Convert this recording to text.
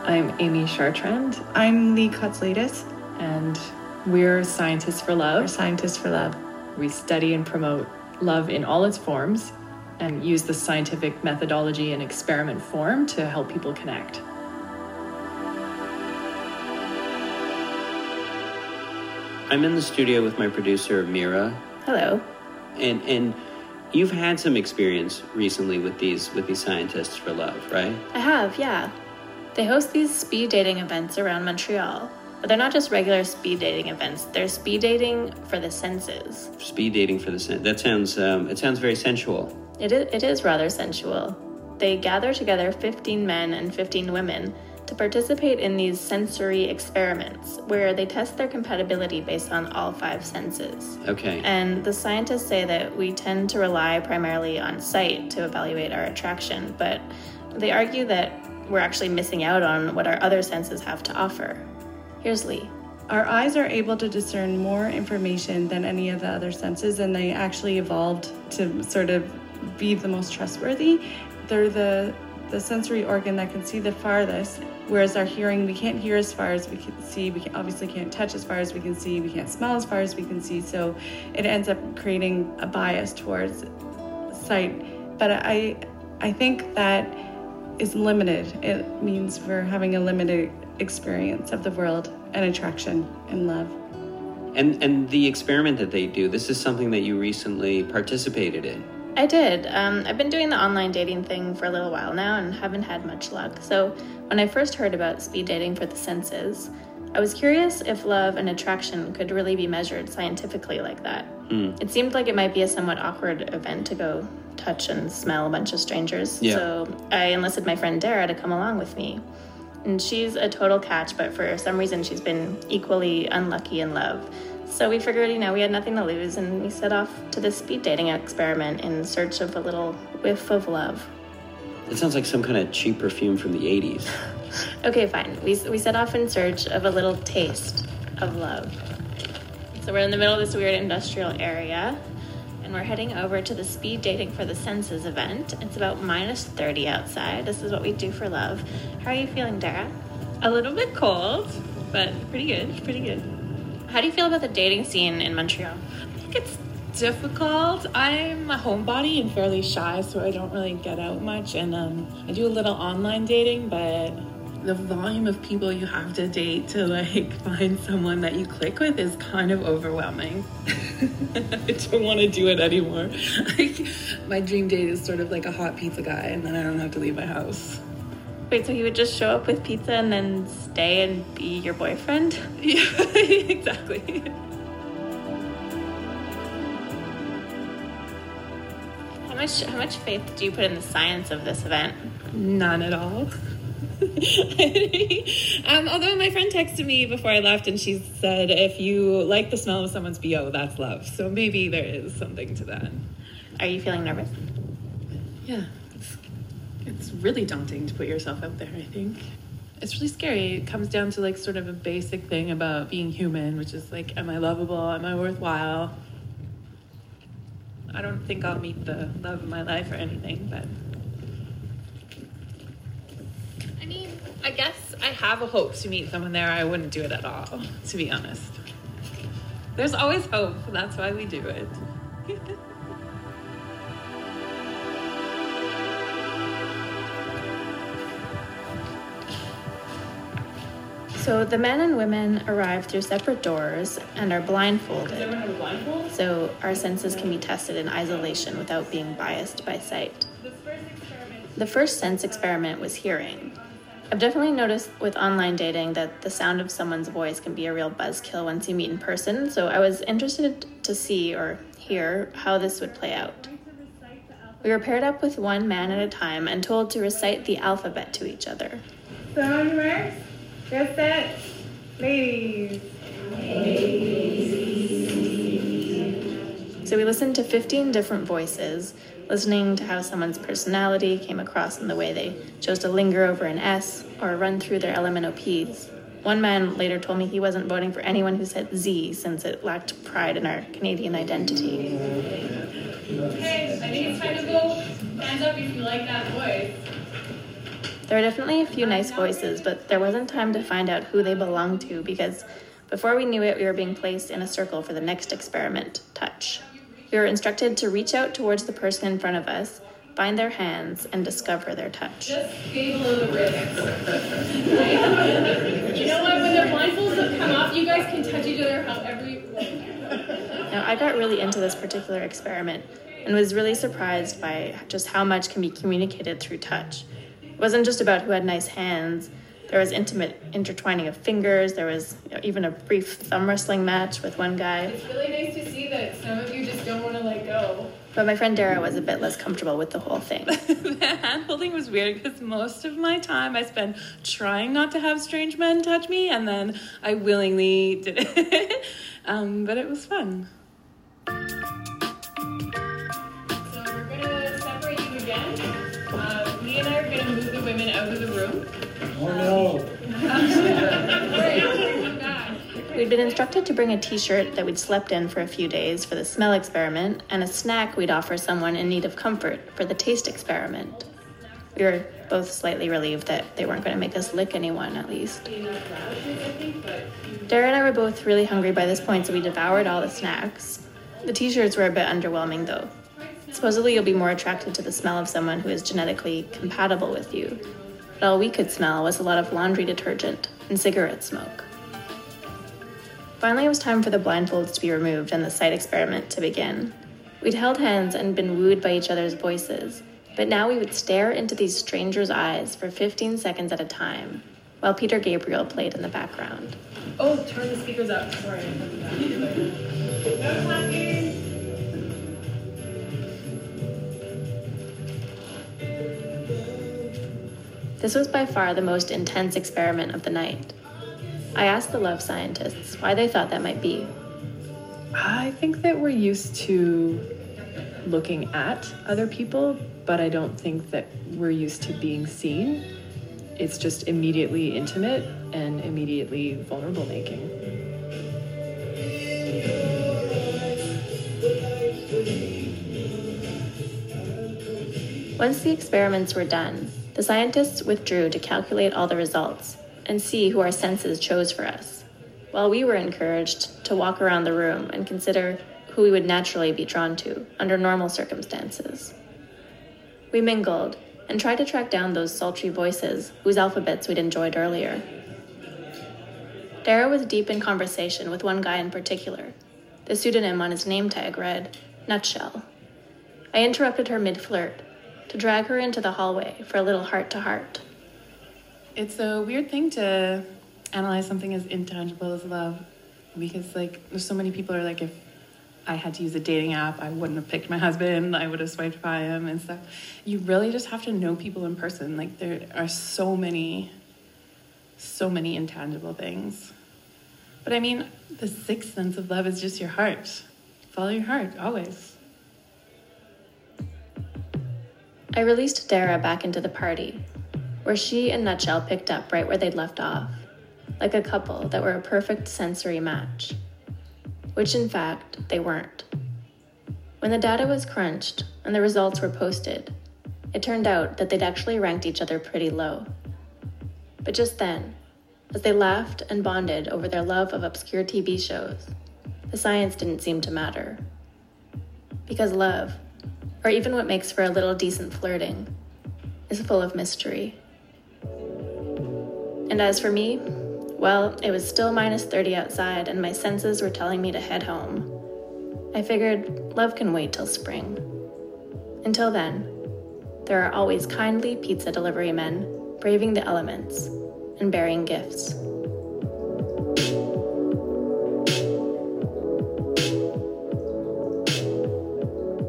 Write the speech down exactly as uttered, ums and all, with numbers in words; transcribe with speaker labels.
Speaker 1: I'm Amy Chartrand.
Speaker 2: I'm Lee Kotzlaitis.
Speaker 1: And we're Scientists for Love.
Speaker 2: We're Scientists for Love.
Speaker 1: We study and promote love in all its forms and use the scientific methodology and experiment form to help people connect.
Speaker 3: I'm in the studio with my producer, Mira.
Speaker 4: Hello.
Speaker 3: And and you've had some experience recently with these with these Scientists for Love, right?
Speaker 4: I have, yeah. They host these speed dating events around Montreal. But they're not just regular speed dating events. They're speed dating for the senses.
Speaker 3: Speed dating for the senses. That sounds, um, it sounds very sensual.
Speaker 4: It is, it is rather sensual. They gather together fifteen men and fifteen women to participate in these sensory experiments where they test their compatibility based on all five senses.
Speaker 3: Okay.
Speaker 4: And the scientists say that we tend to rely primarily on sight to evaluate our attraction, but they argue that we're actually missing out on what our other senses have to offer. Here's Lee.
Speaker 2: Our eyes are able to discern more information than any of the other senses, and they actually evolved to sort of be the most trustworthy. They're the, the sensory organ that can see the farthest, whereas our hearing, we can't hear as far as we can see. We can, obviously can't touch as far as we can see. We can't smell as far as we can see. So it ends up creating a bias towards sight. But I, I think that is limited. It means we're having a limited experience of the world and attraction and love.
Speaker 3: And and the experiment that they do, this is something that you recently participated in.
Speaker 4: I did. Um, I've been doing the online dating thing for a little while now and haven't had much luck. So when I first heard about speed dating for the senses, I was curious if love and attraction could really be measured scientifically like that.
Speaker 3: Mm.
Speaker 4: It seemed like it might be a somewhat awkward event to go touch and smell a bunch of strangers.
Speaker 3: Yeah.
Speaker 4: So I enlisted my friend Dara to come along with me. And she's a total catch, but for some reason she's been equally unlucky in love. So we figured, you know, we had nothing to lose, and we set off to this speed dating experiment in search of a little whiff of love.
Speaker 3: It sounds like some kind of cheap perfume from the eighties.
Speaker 4: Okay, fine. We, we set off in search of a little taste of love. So we're in the middle of this weird industrial area, and we're heading over to the Speed Dating for the Senses event. It's about minus thirty outside. This is what we do for love. How are you feeling, Dara?
Speaker 5: A little bit cold, but pretty good, pretty good.
Speaker 4: How do you feel about the dating scene in Montreal?
Speaker 5: I think it's difficult. I'm a homebody and fairly shy, so I don't really get out much. And um, I do a little online dating, but the volume of people you have to date to like find someone that you click with is kind of overwhelming. I don't want to do it anymore. Like, my dream date is sort of like a hot pizza guy, and then I don't have to leave my house.
Speaker 4: Wait, so he would just show up with pizza and then stay and be your boyfriend?
Speaker 5: Yeah, exactly.
Speaker 4: How much how much faith do you put in the science of this event?
Speaker 5: None at all. um, although my friend texted me before I left and she said, if you like the smell of someone's B O, that's love. So maybe there is something to that.
Speaker 4: Are you feeling nervous?
Speaker 5: Yeah. It's, it's really daunting to put yourself out there, I think. It's really scary. It comes down to like sort of a basic thing about being human, which is like, am I lovable? Am I worthwhile? I don't think I'll meet the love of my life or anything, but I mean, I guess I have a hope to meet someone there. I wouldn't do it at all, to be honest. There's always hope. That's why we do it.
Speaker 4: So the men and women arrive through separate doors and are blindfolded.
Speaker 5: Does everyone have a blindfold?
Speaker 4: So our senses can be tested in isolation without being biased by sight. The first sense experiment was hearing. I've definitely noticed with online dating that the sound of someone's voice can be a real buzzkill once you meet in person, so I was interested to see or hear how this would play out. We were paired up with one man at a time and told to recite the alphabet to each other.
Speaker 2: So on your marks, get set, ladies.
Speaker 4: So we listened to fifteen different voices, listening to how someone's personality came across in the way they chose to linger over an S or run through their L M N O Ps. One man later told me he wasn't voting for anyone who said Z since it lacked pride in our Canadian identity.
Speaker 6: Okay, I think it's time to go. Hands up if you like that voice.
Speaker 4: There were definitely a few nice voices, but there wasn't time to find out who they belonged to because before we knew it, we were being placed in a circle for the next experiment, touch. We were instructed to reach out towards the person in front of us, find their hands, and discover their touch.
Speaker 1: Just stay below the wrist. You know what? When their blindfolds come off, you guys can touch each other however you want.
Speaker 4: Now, I got really into this particular experiment and was really surprised by just how much can be communicated through touch. It wasn't just about who had nice hands. There was intimate intertwining of fingers. There was, you know, even a brief thumb wrestling match with one guy.
Speaker 1: It's really nice to see that some of you just don't want to let go.
Speaker 4: But my friend Dara was a bit less comfortable with the whole thing.
Speaker 5: The hand-holding was weird because most of my time I spent trying not to have strange men touch me, and then I willingly did it. um, but it was fun.
Speaker 1: So we're going to separate you again. Uh, Lee and I are going to move the women out of the room.
Speaker 6: Oh no.
Speaker 4: We'd been instructed to bring a t-shirt that we'd slept in for a few days for the smell experiment and a snack we'd offer someone in need of comfort for the taste experiment. We were both slightly relieved that they weren't going to make us lick anyone, at least. Dara and I were both really hungry by this point, so we devoured all the snacks. The t-shirts were a bit underwhelming, though. Supposedly you'll be more attracted to the smell of someone who is genetically compatible with you. But all we could smell was a lot of laundry detergent and cigarette smoke. Finally, it was time for the blindfolds to be removed and the sight experiment to begin. We'd held hands and been wooed by each other's voices, but now we would stare into these strangers' eyes for fifteen seconds at a time, while Peter Gabriel played in the background.
Speaker 1: Oh, turn the speakers up. Sorry. No talking.
Speaker 4: This was by far the most intense experiment of the night. I asked the love scientists why they thought that might be.
Speaker 1: I think that we're used to looking at other people, but I don't think that we're used to being seen. It's just immediately intimate and immediately vulnerable making.
Speaker 4: Once the experiments were done, the scientists withdrew to calculate all the results and see who our senses chose for us, while we were encouraged to walk around the room and consider who we would naturally be drawn to under normal circumstances. We mingled and tried to track down those sultry voices whose alphabets we'd enjoyed earlier. Dara was deep in conversation with one guy in particular. The pseudonym on his name tag read, Nutshell. I interrupted her mid-flirt to drag her into the hallway for a little heart-to-heart.
Speaker 5: It's a weird thing to analyze something as intangible as love, because like there's so many people are like, if I had to use a dating app, I wouldn't have picked my husband, I would have swiped by him and stuff. You really just have to know people in person. Like there are so many, so many intangible things. But I mean, the sixth sense of love is just your heart. Follow your heart, always.
Speaker 4: I released Dara back into the party, where she and Nutshell picked up right where they'd left off, like a couple that were a perfect sensory match, which in fact they weren't. When the data was crunched and the results were posted, it turned out that they'd actually ranked each other pretty low. But just then, as they laughed and bonded over their love of obscure T V shows, the science didn't seem to matter. Because love, or even what makes for a little decent flirting, is full of mystery. And as for me, well, it was still minus thirty outside and my senses were telling me to head home. I figured love can wait till spring. Until then, there are always kindly pizza delivery men braving the elements and bearing gifts.